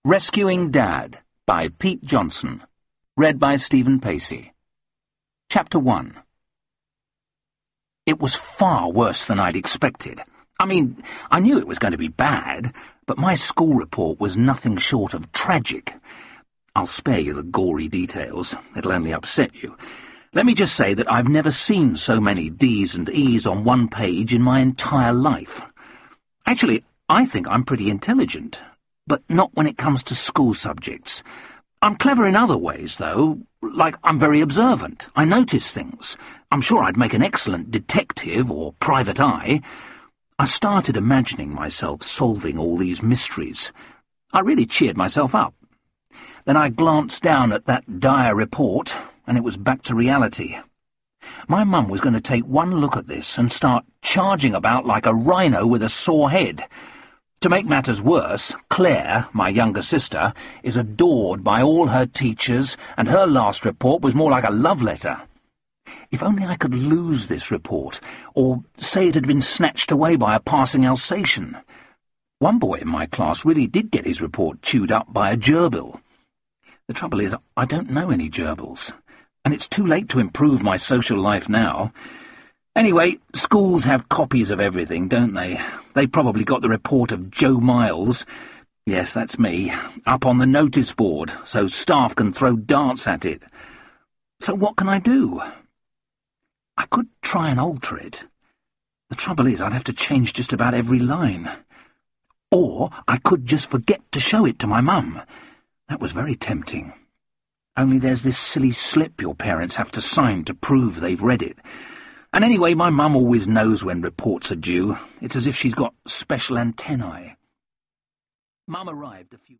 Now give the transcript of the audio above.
Rescuing Dad by Pete Johnson. Read by Stephen Pacey. Chapter 1. It was far worse than I'd expected. I mean, I knew it was going to be bad, but my school report was nothing short of tragic. I'll spare you the gory details. It'll only upset you. Let me just say that I've never seen so many D's and E's on one page in my entire life. Actually, I think I'm pretty intelligent, but not when it comes to school subjects. I'm clever in other ways, though, like I'm very observant. I notice things. I'm sure I'd make an excellent detective or private eye. I started imagining myself solving all these mysteries. I really cheered myself up. Then I glanced down at that dire report, and it was back to reality. My mum was going to take one look at this and start charging about like a rhino with a sore head. To make matters worse, Claire, my younger sister, is adored by all her teachers, and her last report was more like a love letter. If only I could lose this report, or say it had been snatched away by a passing Alsatian. One boy in my class really did get his report chewed up by a gerbil. The trouble is, I don't know any gerbils, and it's too late to improve my social life now. Anyway, schools have copies of everything, don't they? They probably got the report of Joe Miles, yes, that's me, up on the notice board, so staff can throw darts at it. So what can I do? I could try and alter it. The trouble is, I'd have to change just about every line. Or I could just forget to show it to my mum. That was very tempting. Only there's this silly slip your parents have to sign to prove they've read it. And anyway, my mum always knows when reports are due. It's as if she's got special antennae. Mum arrived a few...